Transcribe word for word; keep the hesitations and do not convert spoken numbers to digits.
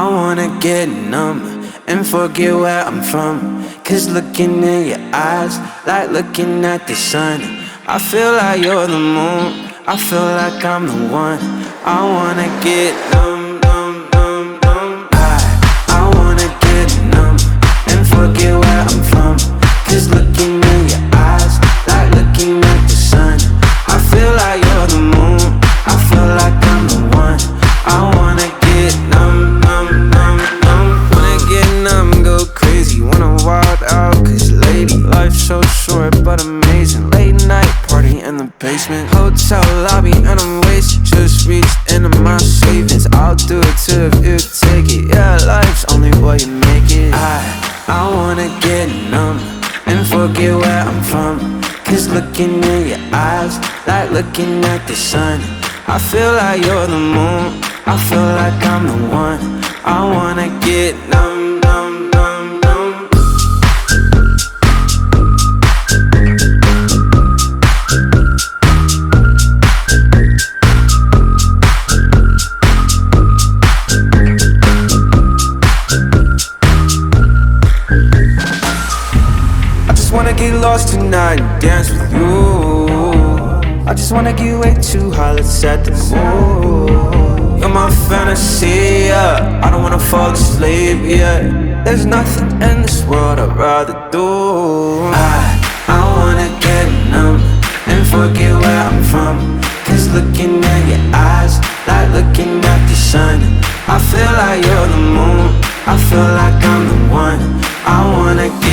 I wanna get numb and forget where I'm from. Cause looking in your eyes, like looking at the sun. I feel like you're the moon, I feel like I'm the one. I wanna get numb, numb, numb, numb. I, I wanna get numb and forget where I'm from. Cause looking in your eyes, like looking at the sun. I feel like you're the moon, I feel like I'm the one. I wanna get numb, numb, numb, numb. Wanna get numb, go crazy, wanna wild out. Cause lady, life's so short but amazing. Late night party in the basement, hotel lobby and I'm wasted. Just reached into my savings, I'll do it too if you take it. Yeah, life's only what you make it. I, I wanna get numb and forget where I'm from. Cause looking in your eyes, like looking at the sun. I feel like you're the moon, I feel like I'm the one. I wanna get numb, numb, numb, numb. I just wanna get lost tonight and dance with you. I just wanna get way too high, let's set the mood. You're my fantasy, yeah. I don't wanna fall asleep, yeah. There's nothing in this world I'd rather do. I, I wanna get numb and forget where I'm from. Cause looking at your eyes, like looking at the sun. I feel like you're the moon, I feel like I'm the one. I wanna get